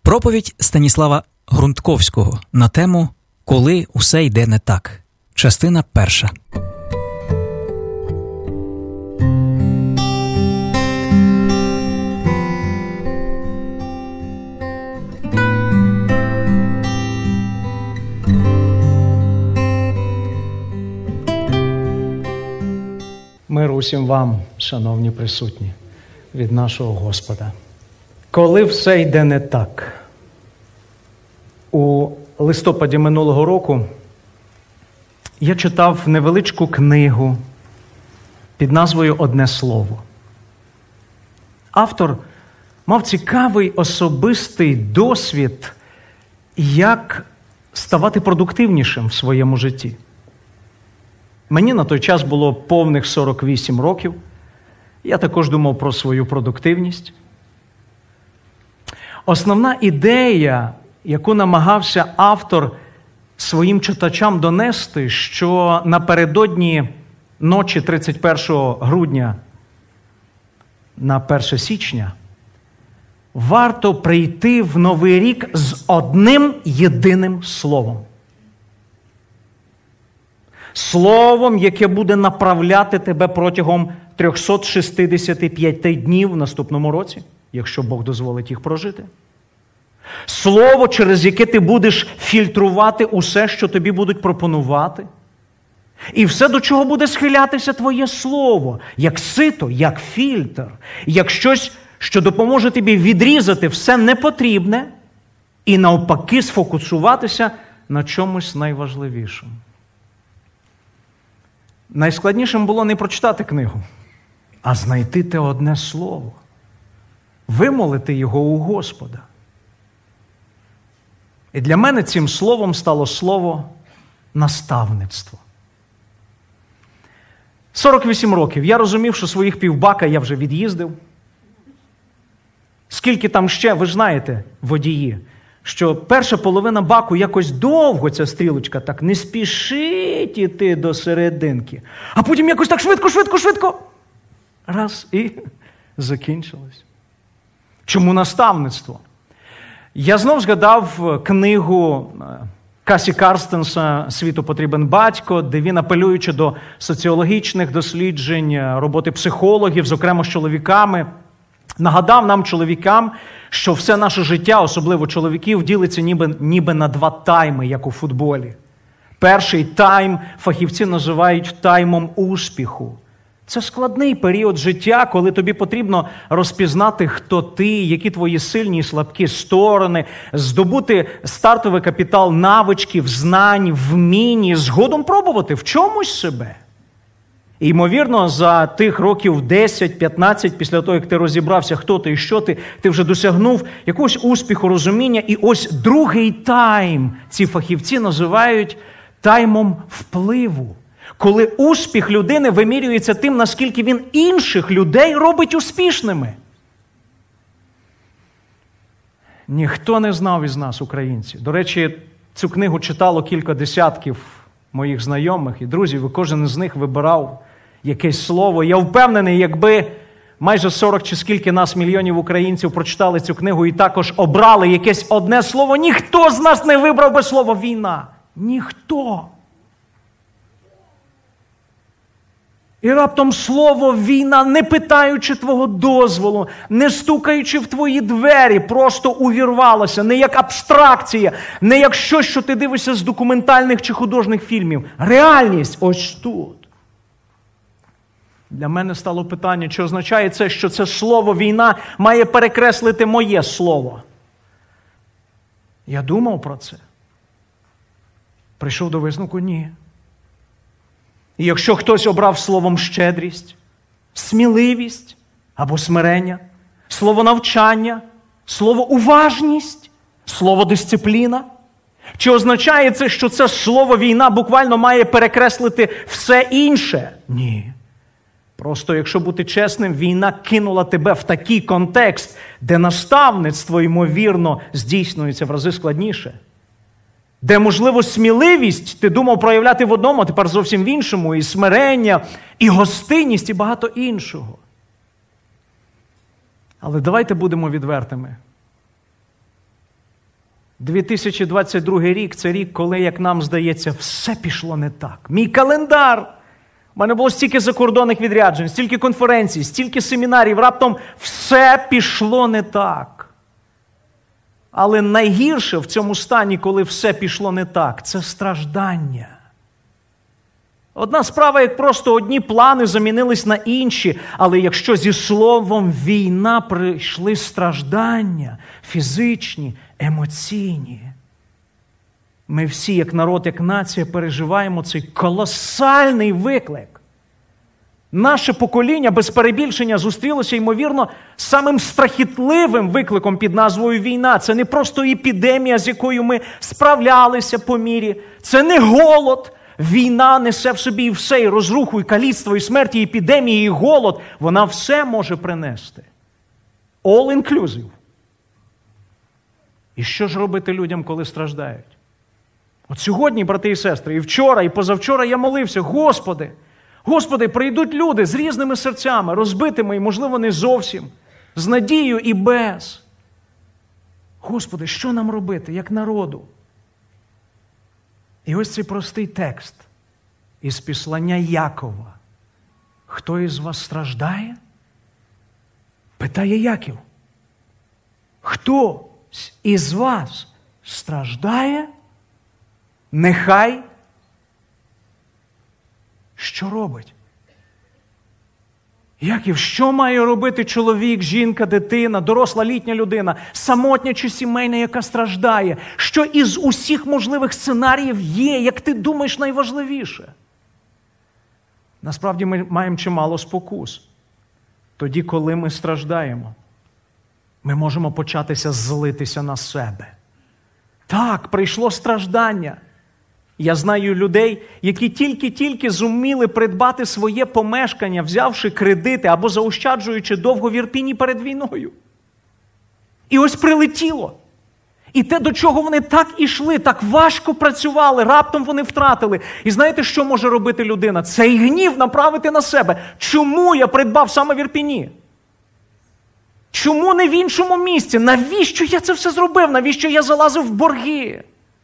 Проповідь Станіслава Грунтковського на тему «Коли усе йде не так». Частина 1. Мир усім вам, шановні присутні, від нашого Господа. Коли все йде не так. У листопаді минулого року я читав невеличку книгу під назвою «Одне слово». Автор мав цікавий особистий досвід, як ставати продуктивнішим в своєму житті. Мені на той час було повних 48 років. Я також думав про свою продуктивність. Основна ідея, яку намагався автор своїм читачам донести, що напередодні ночі 31 грудня на 1 січня варто прийти в Новий рік з одним єдиним словом. Словом, яке буде направляти тебе протягом 365 днів в наступному році, якщо Бог дозволить їх прожити. Слово, через яке ти будеш фільтрувати усе, що тобі будуть пропонувати. І все, до чого буде схилятися твоє слово, як сито, як фільтр, як щось, що допоможе тобі відрізати все непотрібне і навпаки сфокусуватися на чомусь найважливішому. Найскладнішим було не прочитати книгу, а знайти те одне слово, вимолити його у Господа. І для мене цим словом стало слово наставництво. 48 років. Я розумів, що своїх півбака я вже від'їздив. Скільки там ще, ви ж знаєте, водії, що перша половина баку якось довго ця стрілочка так не спішить іти до серединки. А потім якось так швидко. Раз і закінчилось. Чому наставництво? Я знов згадав книгу Касі Карстенса «Світу потрібен батько», де він, апелюючи до соціологічних досліджень, роботи психологів, зокрема з чоловіками, нагадав нам, чоловікам, що все наше життя, особливо чоловіків, ділиться ніби на два тайми, як у футболі. Перший тайм фахівці називають таймом успіху. Це складний період життя, коли тобі потрібно розпізнати, хто ти, які твої сильні і слабкі сторони, здобути стартовий капітал навичків, знань, вмінь і згодом пробувати в чомусь себе. І, ймовірно, за тих років 10-15, після того, як ти розібрався, хто ти і що ти вже досягнув якогось успіху, розуміння. І ось другий тайм ці фахівці називають таймом впливу. Коли успіх людини вимірюється тим, наскільки він інших людей робить успішними. Ніхто не знав із нас, українців. До речі, цю книгу читало кілька десятків моїх знайомих і друзів, і кожен із них вибирав якесь слово. Я впевнений, якби майже 40 чи скільки нас мільйонів українців прочитали цю книгу і також обрали якесь одне слово, ніхто з нас не вибрав би слово «війна». Ніхто. І раптом слово «війна», не питаючи твого дозволу, не стукаючи в твої двері, просто увірвалося, не як абстракція, не як щось, що ти дивишся з документальних чи художніх фільмів. Реальність ось тут. Для мене стало питання, чи означає це, що це слово «війна» має перекреслити моє слово. Я думав про це. Прийшов до висновку – ні. І якщо хтось обрав словом щедрість, сміливість або смирення, слово навчання, слово уважність, слово дисципліна, чи означає це, що це слово «війна» буквально має перекреслити все інше? Ні. Просто, якщо бути чесним, війна кинула тебе в такий контекст, де наставництво, ймовірно, здійснюється в рази складніше. Де, можливо, сміливість ти думав проявляти в одному, а тепер зовсім в іншому, і смирення, і гостинність, і багато іншого. Але давайте будемо відвертими. 2022 рік – це рік, коли, як нам здається, все пішло не так. Мій календар! У мене було стільки закордонних відряджень, стільки конференцій, стільки семінарів, раптом все пішло не так. Але найгірше в цьому стані, коли все пішло не так, це страждання. Одна справа, як просто одні плани замінились на інші, але якщо зі словом війна прийшли страждання, фізичні, емоційні, ми всі, як народ, як нація, переживаємо цей колосальний виклик. Наше покоління, без перебільшення, зустрілося, ймовірно, самим страхітливим викликом під назвою війна. Це не просто епідемія, з якою ми справлялися по мірі. Це не голод. Війна несе в собі і все, і розруху, і каліцтво, і смерть, і епідемії, і голод. Вона все може принести. All inclusive. І що ж робити людям, коли страждають? От сьогодні, брати і сестри, і вчора, і позавчора я молився: Господи, прийдуть люди з різними серцями, розбитими і, можливо, не зовсім, з надією і без. Господи, що нам робити, як народу? І ось цей простий текст із післання Якова. Хто із вас страждає? Питає Яків. Хто із вас страждає? Нехай що робить? Яків, що має робити чоловік, жінка, дитина, доросла літня людина, самотня чи сімейна, яка страждає? Що із усіх можливих сценаріїв є, як ти думаєш, найважливіше? Насправді ми маємо чимало спокус. Тоді, коли ми страждаємо, ми можемо початися злитися на себе. Так, прийшло страждання. Я знаю людей, які тільки зуміли придбати своє помешкання, взявши кредити або заощаджуючи довго в Ірпіні перед війною. І ось прилетіло. І те, до чого вони так ішли, так важко працювали, раптом вони втратили. І знаєте, що може робити людина? Цей гнів направити на себе. Чому я придбав саме в Ірпіні? Чому не в іншому місці? Навіщо я це все зробив? Навіщо я залазив в борги?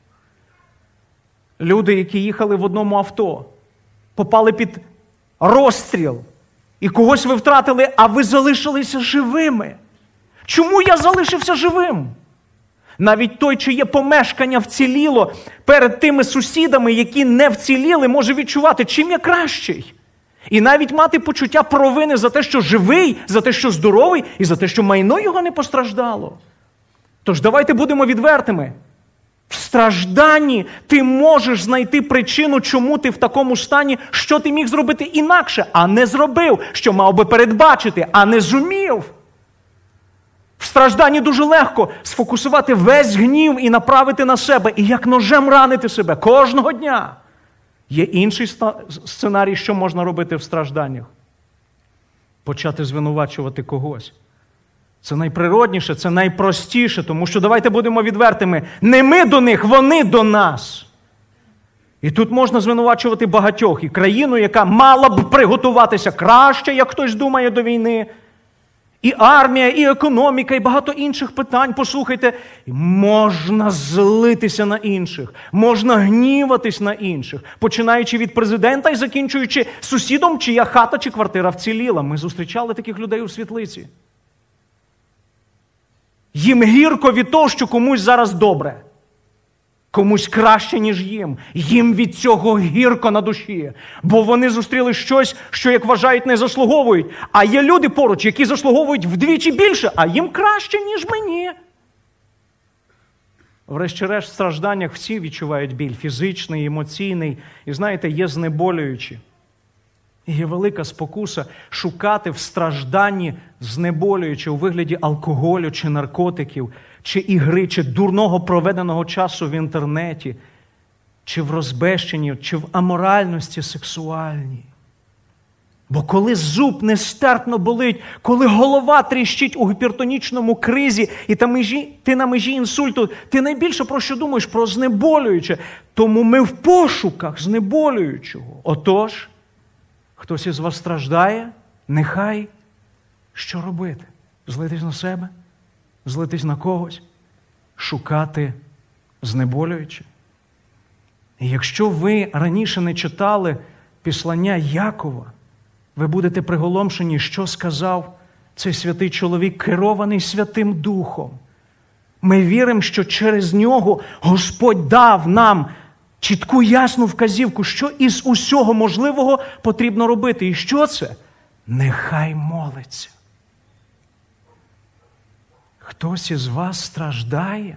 Люди, які їхали в одному авто, попали під розстріл, і когось ви втратили, а ви залишилися живими. Чому я залишився живим? Навіть той, чиє помешкання вціліло, перед тими сусідами, які не вціліли, може відчувати, чим я кращий. І навіть мати почуття провини за те, що живий, за те, що здоровий, і за те, що майно його не постраждало. Тож давайте будемо відвертими. В стражданні ти можеш знайти причину, чому ти в такому стані, що ти міг зробити інакше, а не зробив, що мав би передбачити, а не зумів. В стражданні дуже легко сфокусувати весь гнів і направити на себе, і як ножем ранити себе кожного дня. Є інший сценарій, що можна робити в стражданнях. Почати звинувачувати когось. Це найприродніше, це найпростіше, тому що, давайте будемо відвертими, не ми до них, вони до нас. І тут можна звинувачувати багатьох. І країну, яка мала б приготуватися краще, як хтось думає, до війни. І армія, і економіка, і багато інших питань. Послухайте, можна злитися на інших, можна гніватись на інших, починаючи від президента і закінчуючи сусідом, чия хата чи квартира вціліла. Ми зустрічали таких людей у світлиці. Їм гірко від того, що комусь зараз добре. Комусь краще, ніж їм. Їм від цього гірко на душі. Бо вони зустріли щось, що, як вважають, не заслуговують. А є люди поруч, які заслуговують вдвічі більше, а їм краще, ніж мені. Врешті-решт, в стражданнях всі відчувають біль. Фізичний, емоційний. І знаєте, є знеболюючі. І є велика спокуса шукати в стражданні знеболюючи у вигляді алкоголю чи наркотиків, чи ігри, чи дурного проведеного часу в інтернеті, чи в розбещенні, чи в аморальності сексуальній. Бо коли зуб нестерпно болить, коли голова тріщить у гіпертонічному кризі, і ти на межі інсульту, ти найбільше про що думаєш? Про знеболююче. Тому ми в пошуках знеболюючого. Отож, хтось із вас страждає, нехай що робити? Злитись на себе? Злитись на когось? Шукати знеболююче. І якщо ви раніше не читали післання Якова, ви будете приголомшені, що сказав цей святий чоловік, керований Святим Духом. Ми віримо, що через нього Господь дав нам чітку, ясну вказівку, що із усього можливого потрібно робити. І що це? Нехай молиться. Хтось із вас страждає?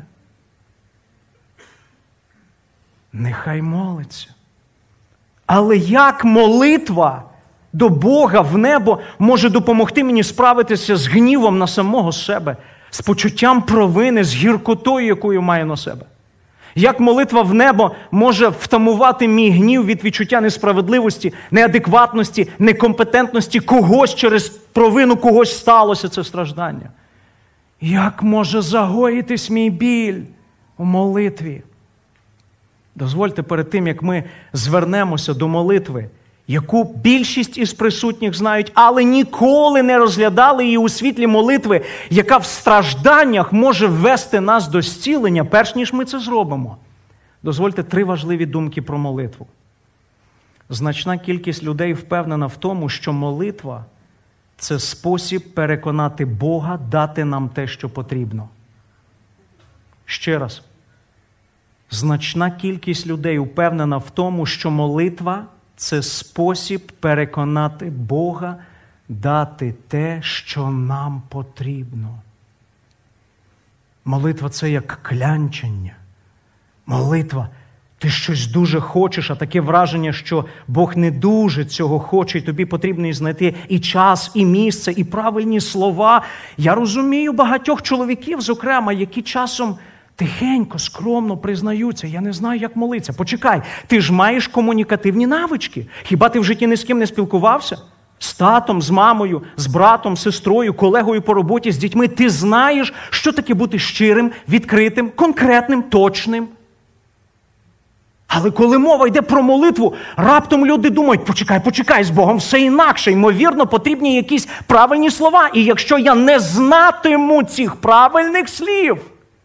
Нехай молиться. Але як молитва до Бога в небо може допомогти мені справитися з гнівом на самого себе, з почуттям провини, з гіркотою, якою маю на себе? Як молитва в небо може втамувати мій гнів від відчуття несправедливості, неадекватності, некомпетентності когось через провину когось сталося це страждання? Як може загоїтись мій біль у молитві? Дозвольте перед тим, як ми звернемося до молитви, яку більшість із присутніх знають, але ніколи не розглядали її у світлі молитви, яка в стражданнях може ввести нас до зцілення, перш ніж ми це зробимо. Дозвольте 3 важливі думки про молитву. Значна кількість людей впевнена в тому, що молитва – це спосіб переконати Бога дати нам те, що потрібно. Ще раз. Значна кількість людей впевнена в тому, що молитва – це спосіб переконати Бога дати те, що нам потрібно. Молитва – це як клянчення. Молитва – ти щось дуже хочеш, а таке враження, що Бог не дуже цього хоче, і тобі потрібно знайти і час, і місце, і правильні слова. Я розумію багатьох чоловіків, зокрема, які часом тихенько, скромно признаються, я не знаю, як молитися. Почекай, ти ж маєш комунікативні навички. Хіба ти в житті ні з ким не спілкувався? З татом, з мамою, з братом, сестрою, колегою по роботі, з дітьми. Ти знаєш, що таке бути щирим, відкритим, конкретним, точним. Але коли мова йде про молитву, раптом люди думають, почекай, з Богом все інакше. Ймовірно, потрібні якісь правильні слова. І якщо я не знатиму цих правильних слів,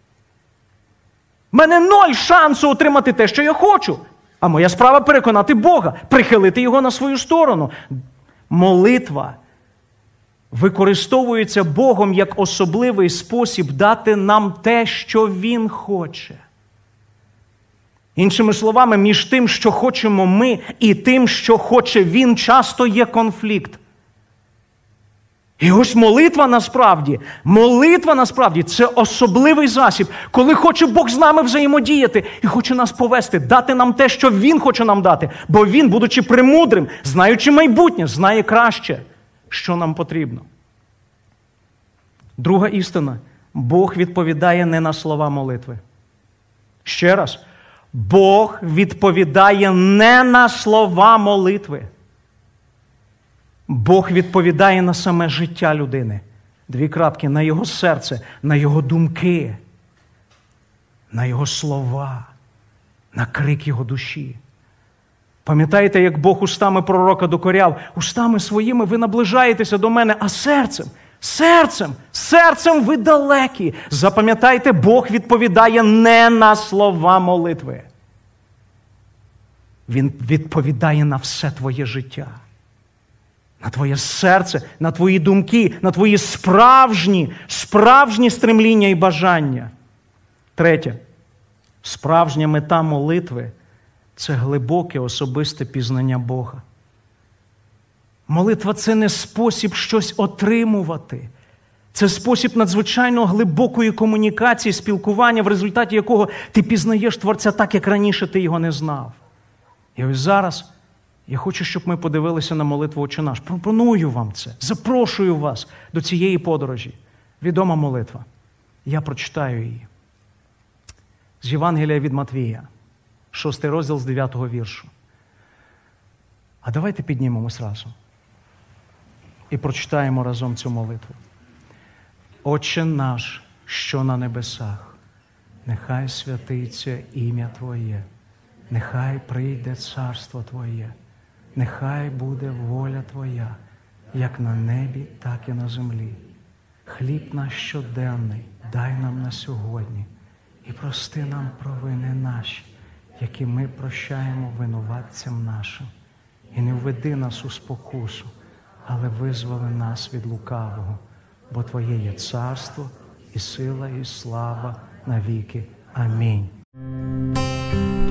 в мене 0 шансу отримати те, що я хочу. А моя справа переконати Бога, прихилити Його на свою сторону. Молитва використовується Богом як особливий спосіб дати нам те, що Він хоче. Іншими словами, між тим, що хочемо ми, і тим, що хоче Він, часто є конфлікт. І ось молитва насправді, це особливий засіб, коли хоче Бог з нами взаємодіяти і хоче нас повести, дати нам те, що Він хоче нам дати. Бо Він, будучи премудрим, знаючи майбутнє, знає краще, що нам потрібно. Друга істина. Бог відповідає не на слова молитви. Ще раз. Бог відповідає не на слова молитви. Бог відповідає на саме життя людини. 2 крапки. На його серце, на його думки, на його слова, на крик його душі. Пам'ятаєте, як Бог устами пророка докоряв? Устами своїми ви наближаєтеся до мене, а серцем ви далекі. Запам'ятайте, Бог відповідає не на слова молитви. Він відповідає на все твоє життя. На твоє серце, на твої думки, на твої справжні стремління і бажання. 3. Справжня мета молитви – це глибоке особисте пізнання Бога. Молитва – це не спосіб щось отримувати. Це спосіб надзвичайно глибокої комунікації, спілкування, в результаті якого ти пізнаєш Творця так, як раніше ти його не знав. І ось зараз я хочу, щоб ми подивилися на молитву «Отче наш». Пропоную вам це. Запрошую вас до цієї подорожі. Відома молитва. Я прочитаю її. З Євангелія від Матвія, 6 розділ з 9 віршу. А давайте піднімемось разом і прочитаємо разом цю молитву. «Отче наш, що на небесах, нехай святиться ім'я Твоє, нехай прийде царство Твоє, нехай буде воля Твоя, як на небі, так і на землі. Хліб наш щоденний дай нам на сьогодні, і прости нам провини наші, які ми прощаємо винуватцям нашим. І не введи нас у спокусу, але визволи нас від лукавого, бо Твоє є царство, і сила, і слава навіки. Амінь.